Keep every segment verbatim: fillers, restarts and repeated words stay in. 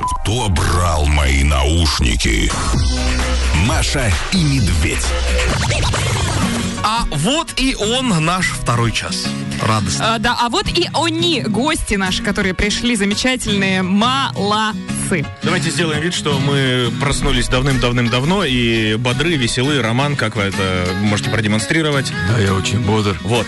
Кто брал мои наушники? Маша и Медведь. А вот и он, наш второй час. Радостно. А, да, а вот и они, гости наши, которые пришли, замечательные, молодцы. Давайте сделаем вид, что мы проснулись давным-давным-давно и бодры, веселы. Роман, как вы это можете продемонстрировать? Да, я очень бодр. Вот.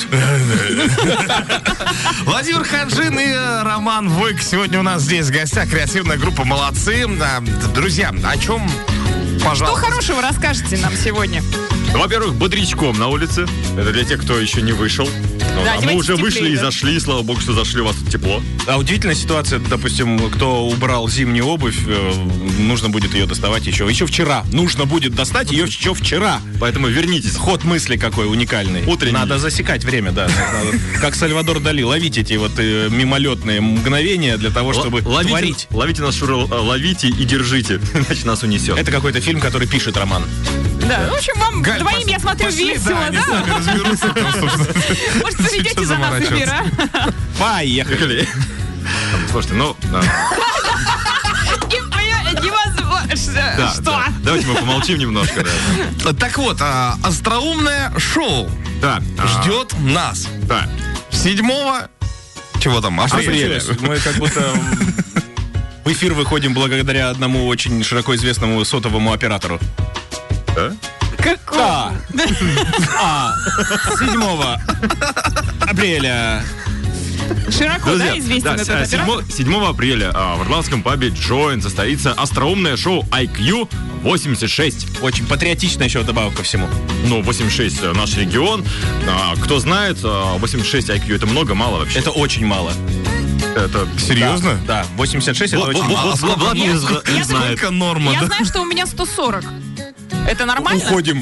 Владимир Хаджин и Роман Войк сегодня у нас здесь в гостях. Креативная группа «Молодцы». Друзья, о чем, пожалуйста? Что хорошего расскажете нам сегодня? Во-первых, бодрячком на улице. Это для тех, кто еще не вышел. Ну, Да, а мы одевайтесь уже теплее, вышли и да. зашли, слава богу, что зашли, у вас тут тепло. А удивительная ситуация, допустим, кто убрал зимнюю обувь, э, нужно будет ее доставать еще. Еще вчера. Нужно будет достать ее еще вчера. Поэтому вернитесь. Ход мысли какой уникальный. Утренний. Надо засекать время, да. Надо, как Сальвадор Дали, ловить эти вот э, мимолетные мгновения для того, чтобы Л- ловите, творить. Ловите нас, Шура, ловите и держите, иначе нас унесет. Это какой-то фильм, который пишет Роман. Да, в общем, вам Галь, двоим, пошли, я смотрю, пошли, весело, да? Они да? сами разберутся там, собственно. Может, поведете Что за нас заморачиваться? эфир, а? Поехали. Слушайте, ну... да. Не понимаю, невозможно. Да, Что? да. Давайте мы помолчим немножко. Да. Так вот, а, остроумное шоу Да, а, ждет нас Да. седьмого... Чего там? А что Апреля. случилось? Мы как будто в эфир выходим благодаря одному очень широко известному сотовому оператору. Да? Какого? А, седьмого апреля. Широко, Друзья, да, известен да, этот а, оператор? седьмого седьмого апреля а, в Орландском пабе Join состоится остроумное шоу ай кью восемьдесят шесть. Очень патриотично еще добавок ко всему. Ну, восемьдесят шесть э, наш регион. А, кто знает, а, восемьдесят шесть ай кью это много, мало вообще. Это очень мало. Это Серьезно? Да, восемьдесят шесть это Вот, очень вот, мало. вот, Влад не Я- зна- не я знает. Сколько норма, Я да? знаю, что у меня сто сорок. Это нормально? Уходим.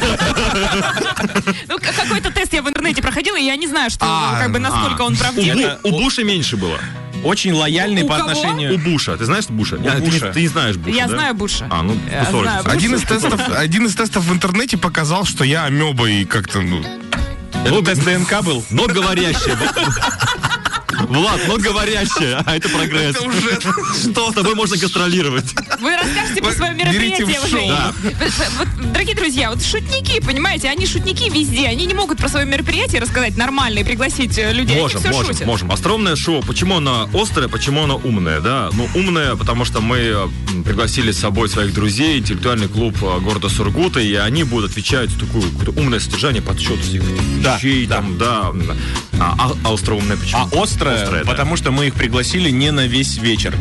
Ну, к- какой-то тест я в интернете проходила, и я не знаю, что, А, как бы, насколько он У, правдивый. Это- Бу- у Буша меньше было. Очень лояльный У по кого? У отношению... Буша. Ты знаешь Буша? А, ты, не, Буша. ты не знаешь Буша, Я да? знаю Буша. А, ну, Я сто сорок. знаю Буша. Один из тестов, один из тестов в интернете показал, что я амеба и как-то, ну... Это тест ДНК был? Но говорящая. Влад, но говорящая. А это прогресс. Это уже Что? С тобой можно гастролировать. Вы расскажете про свое Берите мероприятие в уже. шоу. Да. Вот, дорогие друзья, вот шутники, понимаете, они шутники везде. Они не могут про свое мероприятие рассказать нормально и пригласить э, людей. Можем, они все можем, шутят. можем. Остроумное шоу. Почему оно острое, почему оно умное, да? Ну, умное, потому что мы э, пригласили с собой своих друзей, интеллектуальный клуб э, города Сургута, и они будут отвечать такое какое-то умное содержание, подсчет всех этих Да, вещей, да. там, да. А, а, а остроумное почему? А острое, Острое, да. потому что мы их пригласили не на весь вечер.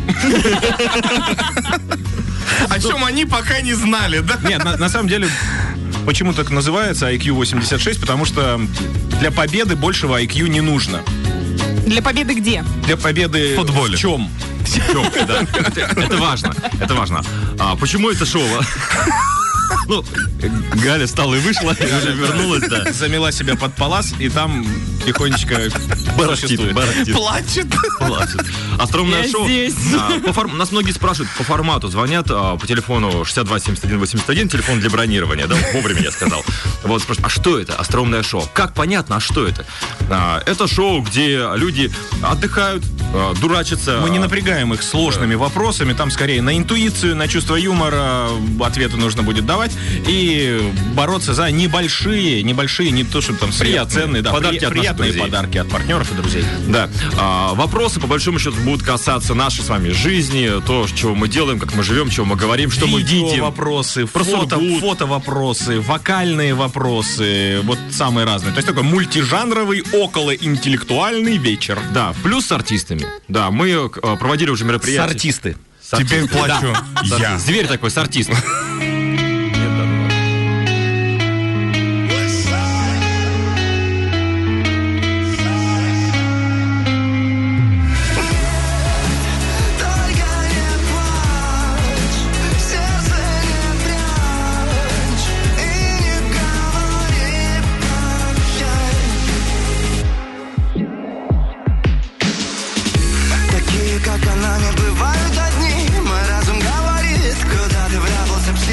О чем они пока не знали, да? Нет, на, на самом деле, почему так называется ай кью восемьдесят шесть? Потому что для победы большего ай кью не нужно. Для победы где? Для победы В футболе. в чем? Всё, да. это, это важно, это важно. А почему это шоу? Ну, Галя встала и вышла, и уже вернулась, да. Замела себя под палас, и там тихонечко Барахтит, существует. барахтит. Плачет. Плачет. Остроумное Я шоу. здесь. А, по форм- Нас многие спрашивают по формату, звонят а, по телефону шестьдесят два семьдесят один восемьдесят один, телефон для бронирования, да, вовремя я сказал. Вот спрашивают, а что это остроумное шоу? Как понятно, а что это? А, Это шоу, где люди отдыхают, а, дурачатся. Мы не напрягаем их сложными вопросами, там скорее на интуицию, на чувство юмора ответы нужно будет давать и бороться за небольшие, небольшие, не то, чтобы там Приятные ценные, да, подарки при- от наших приятные друзей. подарки от партнеров и друзей. Да. А, вопросы, по большому счету, будут касаться нашей с вами жизни, то, чего мы делаем, как мы живем, чего мы говорим, что мы Видео видим. вопросы, Про фото, Сургут. фото вопросы, вокальные вопросы, вот самые разные. То есть такой мультижанровый, околоинтеллектуальный вечер. Да, плюс с артистами. Да, мы э, проводили уже мероприятие. Артисты. С арти- Теперь плачу я. Зверь такой, с артистом. Такие, как она, не бывают одни. Мой разум говорит, куда ты вряд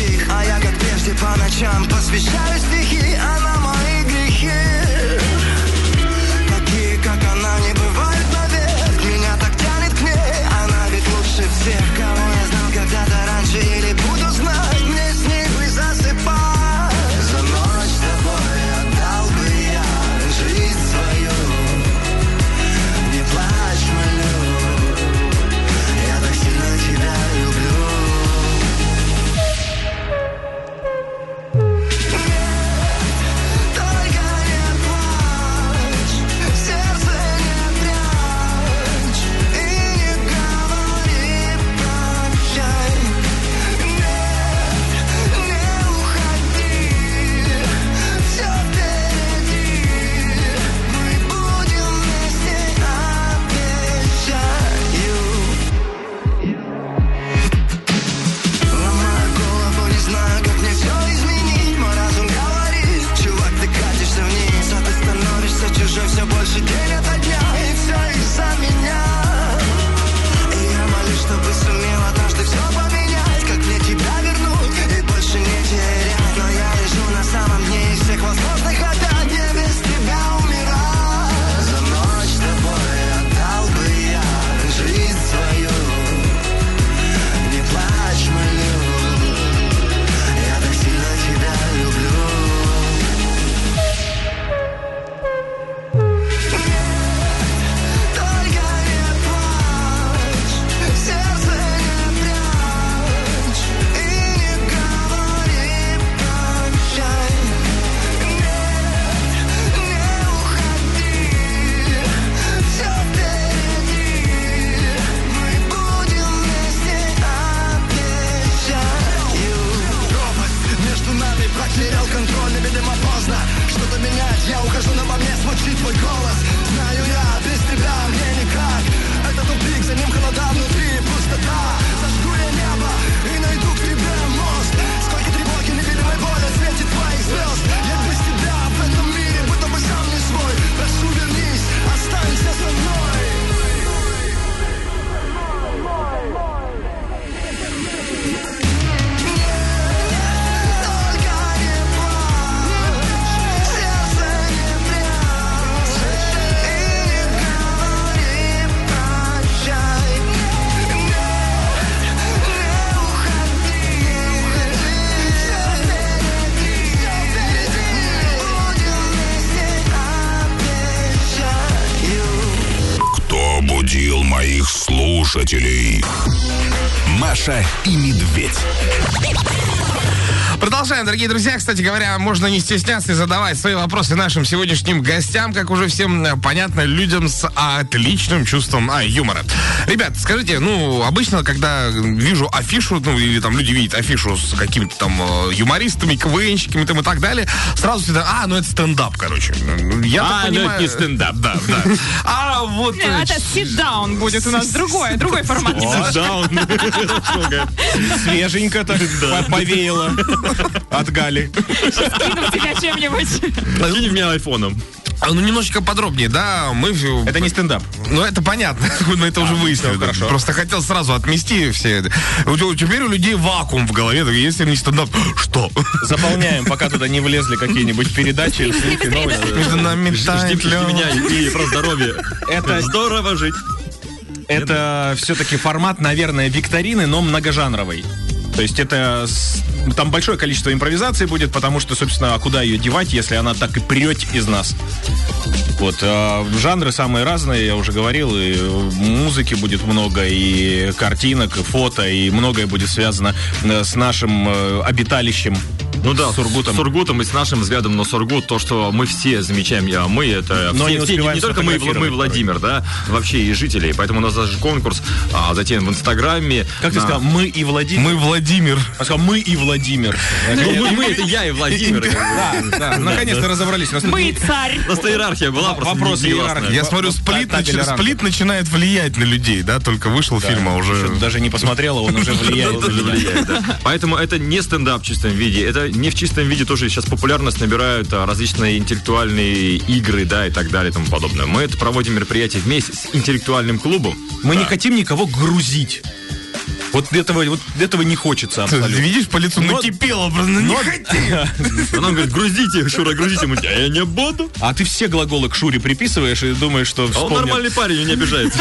слушателей. Маша и Медведь. Продолжаем, дорогие друзья. Кстати говоря, можно не стесняться и задавать свои вопросы нашим сегодняшним гостям, как уже всем понятно, людям с отличным чувством а, юмора. Ребят, скажите, ну, обычно, когда вижу афишу, ну, или там люди видят афишу с какими-то там юмористами, КВНщиками там и так далее, сразу всегда, а, ну это стендап, короче. Я а, так ну понимаю... это не стендап. Да, да. А вот... Это sit-down будет у нас другой, другой формат. Свеженько так повеяло от Гали. Скину тебя чем-нибудь. Кинь меня айфоном. А, ну, немножечко подробнее, да, мы... Это не стендап. Ну, это понятно, мы это а, уже выяснили. Да. Хорошо. Просто хотел сразу отмести все. Теперь у людей вакуум в голове, если не стендап, что? Заполняем, пока туда не влезли какие-нибудь передачи. Между нами тает лёд. меня и про здоровье. Это здорово жить. Это все-таки формат, наверное, викторины, но многожанровый. То есть это... Там большое количество импровизации будет, потому что, собственно, а куда ее девать, если она так и прет из нас? Вот. А жанры самые разные, я уже говорил, и музыки будет много, и картинок, и фото, и многое будет связано с нашим обиталищем. Ну да, Сургутом. С Сургутом и с нашим взглядом на Сургут, то, что мы все замечаем, а мы это Но все, не, все, не, не только мы, мы Владимир, да, вообще и жители. Поэтому у нас даже конкурс, а затем в Инстаграме. Как на... ты сказал, мы и Владимир? Мы Владимир. Я сказал, мы и Владимир. Ну, мы, это я и Владимир. Да, да, наконец-то разобрались. Мы царь. У нас иерархия была просто Вопрос негласная. Я смотрю, сплит, нач... сплит начинает влиять на людей, да, только вышел да, фильм, а уже... Даже не посмотрел, он уже влияет. Поэтому это не стендап в чистом виде, это не в чистом виде тоже сейчас популярность набирают различные интеллектуальные игры, да, и так далее и тому подобное. Мы это проводим мероприятие вместе с интеллектуальным клубом. Мы да. не хотим никого грузить. Вот этого, вот этого не хочется абсолютно. Ты видишь, по лицу но, накипело, просто но, не хотим. Она говорит, грузите, Шура, грузите. Мы, а я не буду. А ты все глаголы к Шуре приписываешь и думаешь, что вспомнят. А он нормальный парень, он не обижается.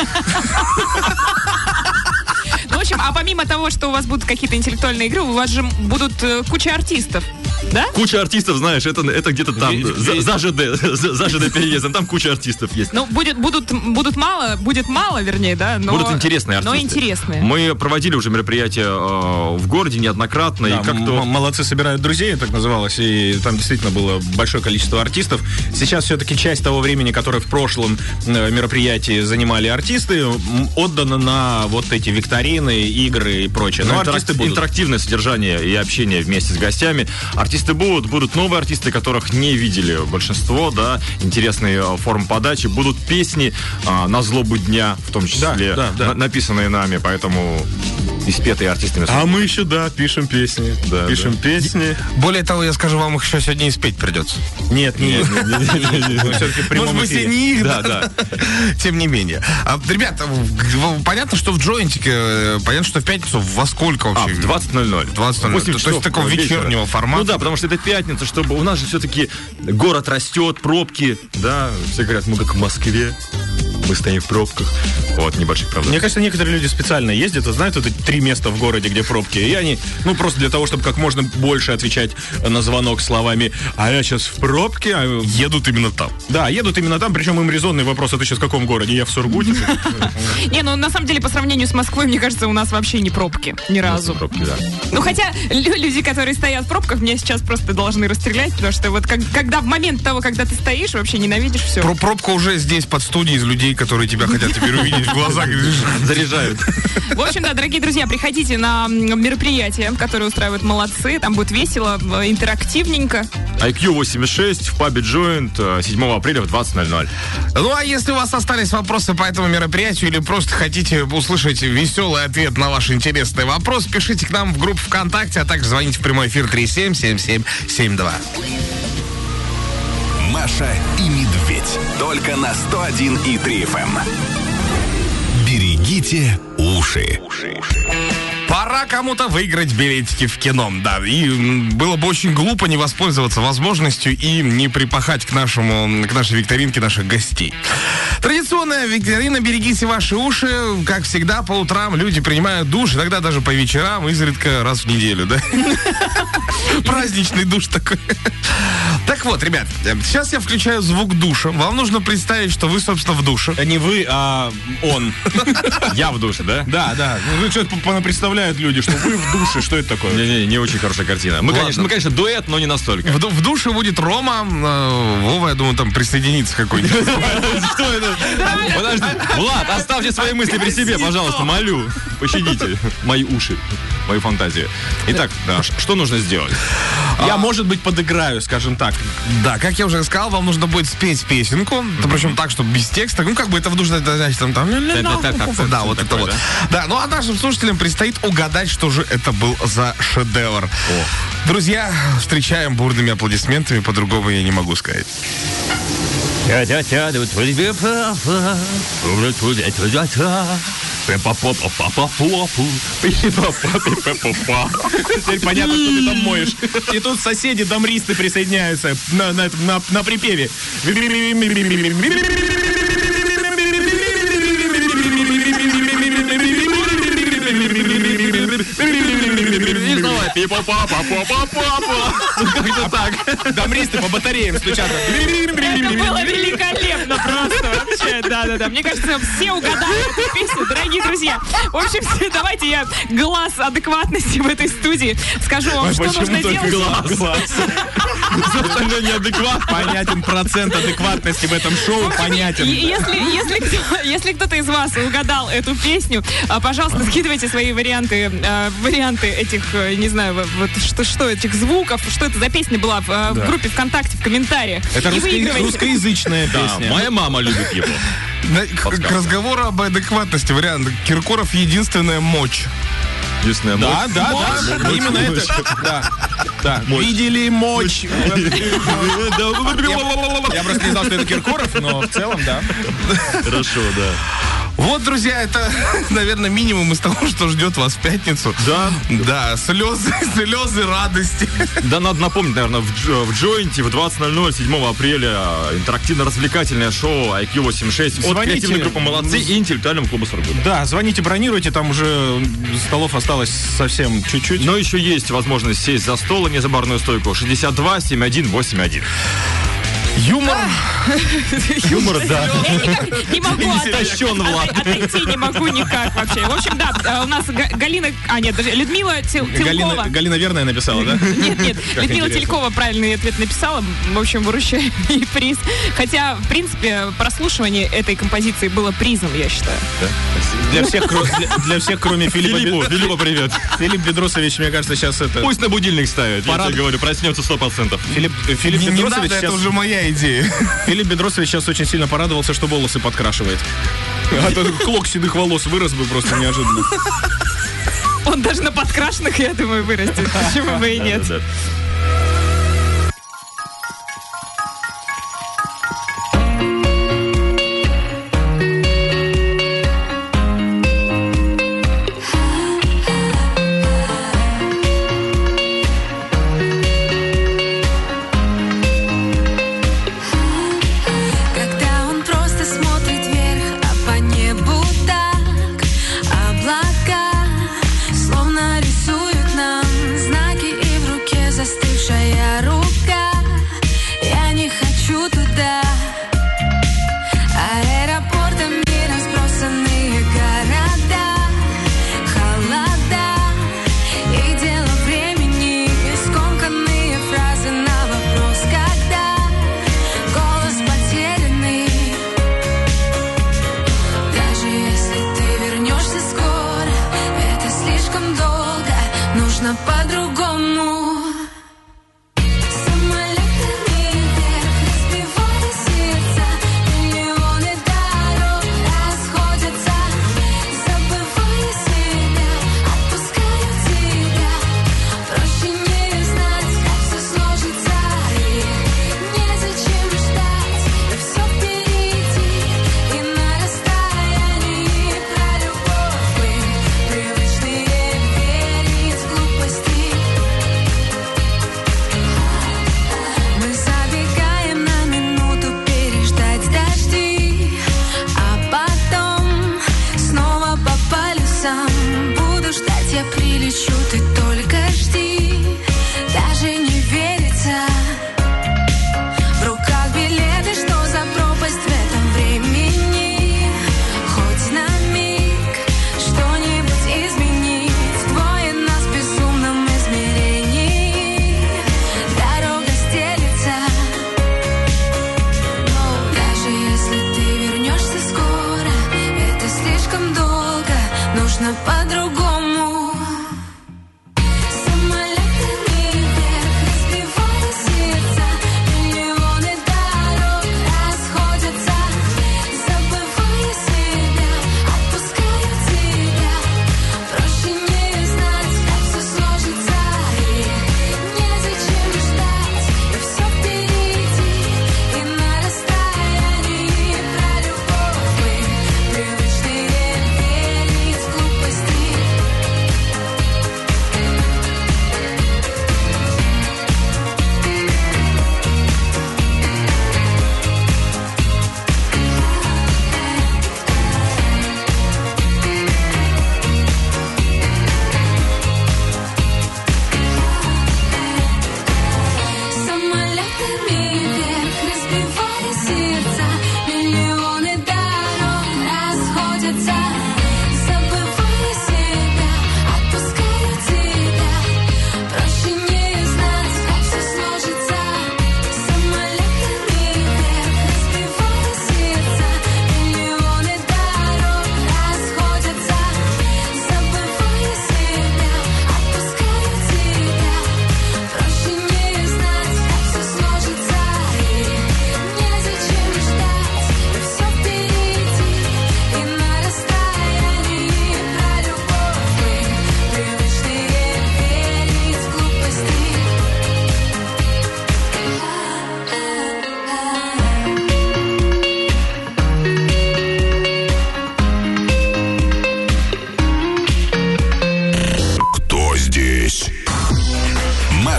В общем, а помимо того, что у вас будут какие-то интеллектуальные игры, у вас же будут э, куча артистов, да? Куча артистов, знаешь, это, это где-то там, Ви- за, ви- за ЖД, за, за ЖД переездом, там куча артистов есть. Ну, будет, будут, будут мало, будет мало, вернее, да? Но, Будут интересные артисты. Но интересные. Мы проводили уже мероприятия э, в городе неоднократно. Да, и как-то... м- молодцы собирают друзей, так называлось, и там действительно было большое количество артистов. Сейчас все-таки часть того времени, которое в прошлом э, мероприятии занимали артисты, м- отдано на вот эти викторины, игры и прочее. Но Ну, артисты интерак- будут. Интерактивное содержание и общение вместе с гостями. Артисты будут, будут новые артисты, которых не видели большинство, да, интересные э, формы подачи. Будут песни э, на злобу дня, в том числе, Да, да, да. на- написанные нами, поэтому и спетые артистами. А мы еще, да, пишем песни. Да, пишем да. песни. Более того, я скажу, вам их еще сегодня и спеть придется. Нет, нет, все-таки в прямом Может быть, и эфире. не их, Да, да, тем не менее. А, ребята, в- понятно, что в джойнтике, э, понятно, что в пятницу во сколько А, вообще? в двадцать ноль ноль. двадцать ноль ноль. восемь То часов есть такого вечера. вечернего формата. Ну да, потому что это пятница, чтобы у нас же все-таки город растет, пробки, да, все говорят, мы как в Москве, мы стоим в пробках. Вот, небольших проблем. Мне кажется, некоторые люди специально ездят и знают вот эти три места в городе, где пробки. И они, ну, просто для того, чтобы как можно больше отвечать на звонок словами «А я сейчас в пробке». а Едут именно там. Да, едут именно там, причем им резонный вопрос: а ты сейчас в каком городе? Я в Сургуте. Не, ну на самом деле по сравнению с Москвой, мне кажется, у нас вообще не пробки. Ни разу. Пробки, да. Ну хотя лю- люди, которые стоят в пробках, меня сейчас просто должны расстрелять, потому что вот как- когда в момент того, когда ты стоишь, вообще ненавидишь все. Про пробка уже здесь под студией из людей, которые тебя хотят теперь увидеть в глазах. Заряжают. В общем, да, дорогие друзья, приходите на м, мероприятие, которое устраивают молодцы. Там будет весело, э, интерактивненько. ай кью восемьдесят шесть в пабе Joint седьмого апреля в двадцать ноль ноль. Ну, а если у вас остались вопросы по этому мероприятию или просто хотите услышать веселый ответ на ваш интересный вопрос, пишите к нам в группу ВКонтакте, а также звоните в прямой эфир три семь семь семь семь два. Маша и Медведь. Только на сто один и три эф эм. Берегите уши. Пора кому-то выиграть билетики в кино, да, и м, было бы очень глупо не воспользоваться возможностью и не припахать к нашему, к нашей викторинке наших гостей. Традиционная викторина «Берегите ваши уши». Как всегда, по утрам люди принимают душ, иногда даже по вечерам, изредка раз в неделю, да? Праздничный душ такой. Так вот, ребят, сейчас я включаю звук душа. Вам нужно представить, что вы, собственно, в душе. Не вы, а он. Я в душе, да? Да, да. Ну, что-то представляют люди, что вы в душе. Что это такое? Не-не, не очень хорошая картина. Мы, Ладно. конечно, мы, конечно, дуэт, но не настолько. В, ду- в душе будет Рома. э, Вова, я думаю, там присоединится какой-нибудь. Что это? Подожди. Влад, оставьте свои мысли при себе, пожалуйста, молю. Пощадите мои уши, мою фантазию. Итак, да, ш- что нужно сделать? Я, может быть, подыграю, скажем так. Да, как я уже сказал, вам нужно будет спеть песенку. Да, причем так, чтобы без текста. Ну, как бы это в душе, это значит, там, там, Так-так-так, да, вот это такое, вот. да? Да, ну а нашим слушателям предстоит угадать, что же это был за шедевр. Друзья, встречаем бурными аплодисментами, по-другому я не могу сказать. Теперь понятно, что ты там моешь. И тут соседи, домристы присоединяются на, на, этом- на, на припеве. И снова пипа-па-па-па-па-па-па. Как-то так. Домристы по батареям стучат. Это было великолепно просто вообще, да-да-да. Мне кажется, все угадали эту песню, дорогие друзья. В общем, все, давайте я глаз адекватности в этой студии скажу вам, что нужно делать. Глаз. Все остальное неадекватно. Понятен процент адекватности в этом шоу, понятен. И- Если, если, кто- если кто-то из вас угадал эту песню, а, пожалуйста, скидывайте свои варианты, а, варианты этих, э, не знаю, в- вот что, что этих звуков, что это за песня была в, а, в группе ВКонтакте, в комментариях. Это И русско- выигрывайте. русскоязычная Да, песня. моя мама любит его. На- к, к разговору об адекватности вариант. Киркоров единственная мочь. Единственная Да, мощь. да, да, именно это. Да, да. Видели мочь. Я просто не знал, что это Киркоров, но в целом, да. Хорошо, да. Вот, друзья, это, наверное, минимум из того, что ждет вас в пятницу. Да. Да, слезы, слезы радости. Да, надо напомнить, наверное, в, Дж- в Джойнте в двадцать ноль ноль седьмого апреля интерактивно-развлекательное шоу ай кью восемьдесят шесть от Звоните. креативной группы «Молодцы» и интеллектуального клуба «Сургут». Да, звоните, бронируйте, там уже столов осталось совсем чуть-чуть. Но еще есть возможность сесть за стол и не за барную стойку. шестьдесят два семьдесят один восемьдесят один. Юмор. Юмор, да. Я никак не могу от- Истощен, Влад. от- отойти, не могу никак вообще. В общем, да, э, у нас Га- Галина, а нет, даже Людмила Тел- Телкова. Галина, Галина верная написала, да? Нет, нет, Как Людмила интересно. Телькова правильный ответ написала. В общем, выручаем ей приз. Хотя, в принципе, прослушивание этой композиции было призом, я считаю. Для всех, кро- для, для всех, кроме Филиппа. Филиппу, Бе- Филиппу, привет. Филипп Бедросович, мне кажется, сейчас это... Пусть на будильник ставит. Я Парад. тебе говорю, проснется сто процентов. Филипп, Филипп Не, не Бедросович надо, это сейчас... уже моя идея. Филипп Бедросович сейчас очень сильно порадовался, что волосы подкрашивает. А то клок седых волос вырос бы просто неожиданно. Он даже на подкрашенных, я думаю, вырастет. Почему бы и нет? Да, да. Когда он просто смотрит вверх, а по небу так облака словно рисуют нам знаки, и в руке застывшая рука. Я не хочу туда. Аэропортами разбросанные города, холода и дело времени, скомканные фразы на вопрос «когда?». Голос потерянный. Даже если ты вернешься скоро, это слишком долго, нужно по-другому. Самолетами вверх, разбивая сердца, миллионы дорог расходятся, забывая себя, отпускаю тебя. Проще не знать, как все сложится, и незачем ждать, да все впереди, и на расстоянии про любовь мы привычные верить глупости. Мы забегаем на минуту переждать дожди, а потом снова по полюсам буду ждать, я прилечу, ты только жди. Даже не верится.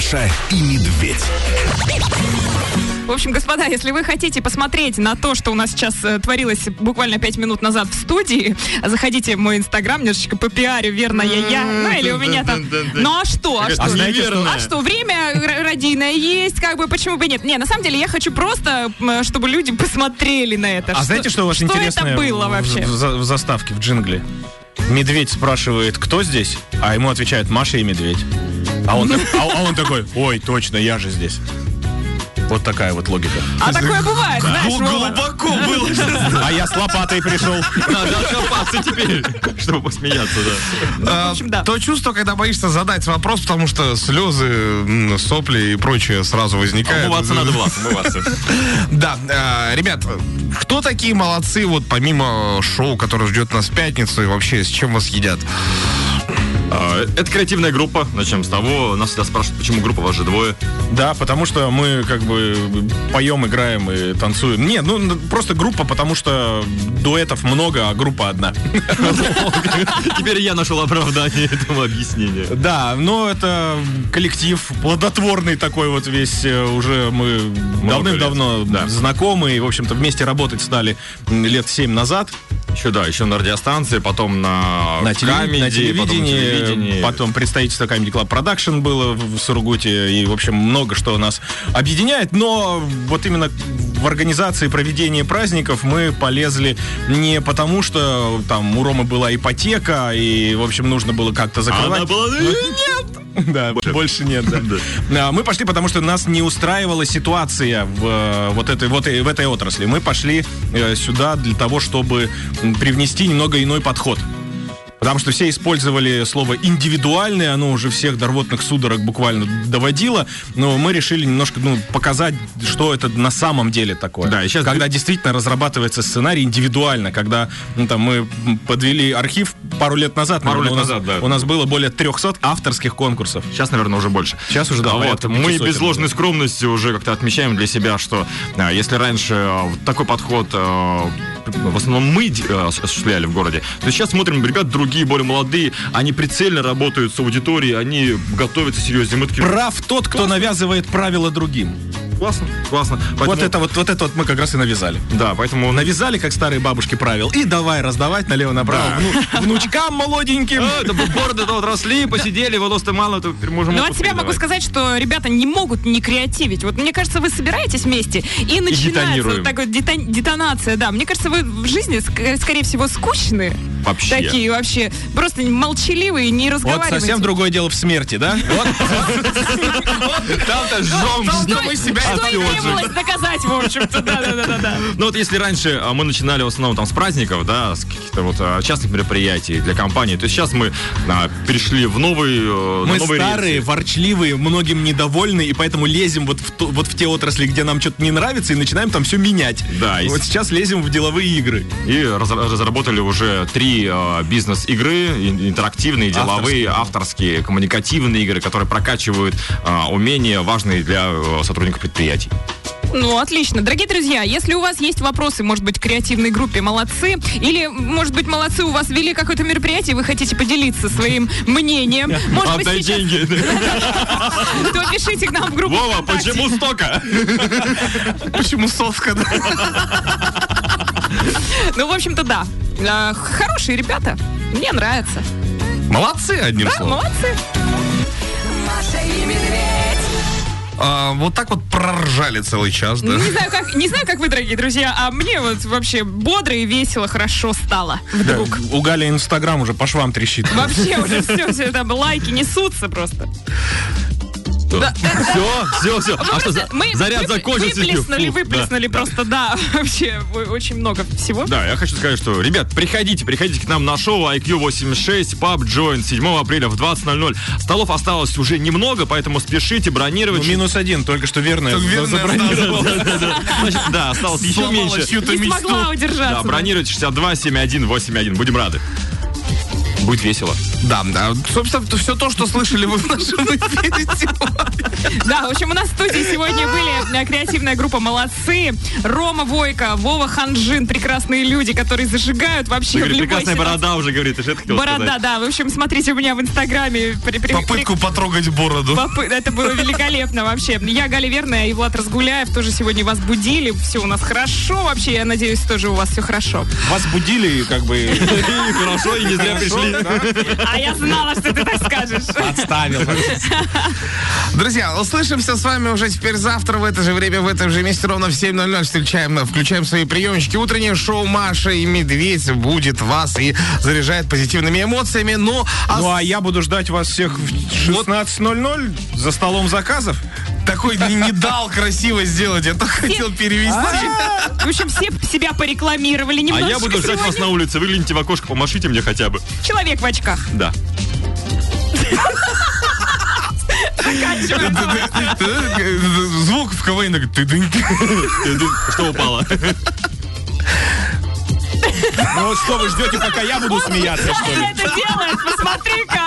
Маша и Медведь. В общем, господа, если вы хотите посмотреть на то, что у нас сейчас э, творилось буквально пять минут назад в студии, заходите в мой инстаграм, немножечко попиарю, верно, я-я, ну или у меня там... Ну а что? А что? А знаете, что? А что, время р- радийное есть, как бы, почему бы нет? Не, на самом деле, я хочу просто, м, чтобы люди посмотрели на это. А знаете, что у вас интересное это было в- вообще? В, за- в заставке, в джингле? Медведь спрашивает, кто здесь? А ему отвечает Маша и Медведь. А он, так- а- а он такой, ой, точно, я же здесь. Вот такая вот логика. А такое бывает, знаешь, Вова. Глубоко было. А я с лопатой пришел. Надо откопаться теперь, чтобы посмеяться, да. А, общем, да. То чувство, когда боишься задать вопрос, потому что слезы, м, сопли и прочее сразу возникают. Умываться надо, Влад, умываться. Да, а, ребят, кто такие молодцы, вот помимо шоу, которое ждет нас в пятницу, и вообще с чем вас едят? А, Это креативная группа. Начнем с того. Нас всегда спрашивают, почему группа, вас же двое. Да, потому что мы как бы поем, играем и танцуем. Не, ну просто группа, потому что дуэтов много, а группа одна. Теперь я нашел оправдание этому объяснению. Да, но это коллектив плодотворный такой вот весь. э, Уже мы давным-давно лет, да. знакомы и, в общем-то, вместе работать стали м, лет семь назад. Еще, да, еще на радиостанции, потом на, На, телеви- Comedy, на телевидении, потом, на телевидении. потом представительство Comedy Club Production было в в Сургуте, и, в общем, много что нас объединяет, но вот именно в организации проведения праздников мы полезли не потому, что там у Ромы была ипотека, и, в общем, нужно было как-то закрывать. Она была... Да, больше нет, да. А, Мы пошли, потому что нас не устраивала ситуация в э, вот этой, вот и- в этой отрасли. Мы пошли э, сюда для того, чтобы м, привнести немного иной подход. Потому что все использовали слово «индивидуальное», оно уже всех до рвотных судорог буквально доводило, но мы решили немножко ну, показать, что это на самом деле такое. Да, и щас- Когда действительно разрабатывается сценарий индивидуально, когда ну, там, мы подвели архив пару лет назад, Пару наверное, лет у нас, назад, да. у нас было более трехсот авторских конкурсов. Сейчас, наверное, уже больше. Сейчас уже, да, А порядка вот, мы пяти без сотен. ложной скромности уже как-то отмечаем для себя, что а, если раньше а, вот такой подход а, в основном мы а, осуществляли в городе, то сейчас смотрим, ребят другие, более молодые, они прицельно работают с аудиторией, они готовятся серьезно. Мы такие, Прав тот, кто навязывает правила другим. классно, классно. Вот Поэтому- это вот, вот это вот мы как раз и навязали. Да, поэтому... Навязали, как старые бабушки, правил. И давай раздавать налево-направо вну- внучкам молоденьким. А, это бороды да, отросли, посидели, волос-то мало, то теперь можем... Ну, от отпуск себя могу передавать. сказать, что ребята не могут не креативить. Вот мне кажется, вы собираетесь вместе и начинается детонируем. вот такая детон- детонация. Да, мне кажется, вы в жизни, ск- скорее всего, скучные. Вообще. Такие вообще, просто молчаливые, не Вот разговариваете. совсем другое дело в смерти, да? Вот. Там-то жжем, Что, мы себя что и требовалось доказать, в общем-то, да-да-да. Ну вот если раньше а, мы начинали в основном там с праздников, да, с каких-то вот а, частных мероприятий для компании, то сейчас мы а, перешли в новый, э, на Мы новые старые, рельсы. ворчливые, многим недовольны, и поэтому лезем вот в, то- вот в те отрасли, где нам что-то не нравится, и начинаем там все менять. Да, и Вот с- сейчас лезем в деловые игры. И раз- разработали уже три э, бизнес-игры, ин- интерактивные, деловые, авторские, коммуникативные игры, которые прокачивают э, умения, важные для э, сотрудников предприятий. Ну, отлично. Дорогие друзья, если у вас есть вопросы, может быть, к креативной группе «Молодцы», или, может быть, «Молодцы» у вас вели какое-то мероприятие, вы хотите поделиться своим мнением, может быть, Отдай сейчас, деньги. то пишите к нам в группу Вова, ВКонтакте. почему столько? Почему совка? да? Ну, в общем-то, да. А, Хорошие ребята. Мне нравится. Молодцы, одним Да, словом. молодцы. Маша и Медведь. А, вот так вот проржали целый час, да? Не знаю, как, не знаю, как вы, дорогие друзья, а мне вот вообще бодро и весело, хорошо стало вдруг. У Гали Инстаграм уже по швам трещит. Вообще уже все, все там лайки несутся просто. Да, Все, все, все. А что, за- мы заряд вып- закончился? Выплеснули, Фу, да. выплеснули просто, да, вообще о- очень много всего. Да, я хочу сказать, что, ребят, приходите, приходите к нам на шоу ай кью восемьдесят шесть, Pub Joint, седьмого апреля в двадцать ноль ноль. Столов осталось уже немного, поэтому спешите бронировать. Ну, минус один, только что верно. Так верно, забронировал. Значит, да, осталось еще Сломала меньше. чью-то Не мечту. смогла Да, удержаться. бронируйте шестьдесят два семьдесят один восемьдесят один. Будем рады. Будет весело. Да, да. Собственно, все то, что слышали вы в нашем эфире сегодня. Да, в общем, у нас в студии сегодня были креативная группа «Молодцы», Рома Войко, Вова Ханжин, прекрасные люди, которые зажигают вообще в любой Прекрасная ситуации. борода уже говорит, ты же это хотел Борода, сказать. да. В общем, смотрите у меня в Инстаграме. При- при- Попытку при- потрогать бороду. Попы- Это было великолепно вообще. Я Галя Верная и Влад Разгуляев тоже сегодня вас будили. Все у нас хорошо вообще. Я надеюсь, тоже у вас все хорошо. Вас будили, как бы... И хорошо, и не зря пришли. А я знала, что ты так скажешь. Отставил. Друзья, услышимся с вами уже теперь завтра в это же время, в этом же месте, ровно в семь ноль ноль. Встречаем, включаем свои приемчики. Утреннее шоу «Маша и Медведь» будет вас и заряжает позитивными эмоциями. Но... Ну, а я буду ждать вас всех в шестнадцать ноль ноль за столом заказов. Такой не, не дал красиво сделать, я только хотел перевести. В общем, все себя порекламировали А немножечко я буду ждать вас сегодня. на улице. Выгляните в окошко, помашите мне хотя бы. Человек в очках. Да. Звук в КВН такой, ты-дынь. Что упало? Ну вот что вы ждете, пока я буду смеяться, что Он ли? это делает, посмотри-ка,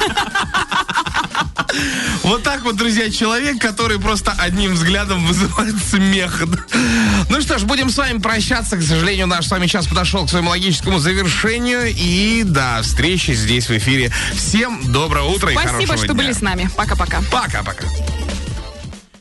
а. Вот так вот, друзья, человек, который просто одним взглядом вызывает смех. Ну что ж, будем с вами прощаться. К сожалению, наш с вами час подошел к своему логическому завершению. И до встречи здесь в эфире. Всем доброго утра и хорошего Спасибо, что дня. были с нами. Пока-пока. Пока-пока.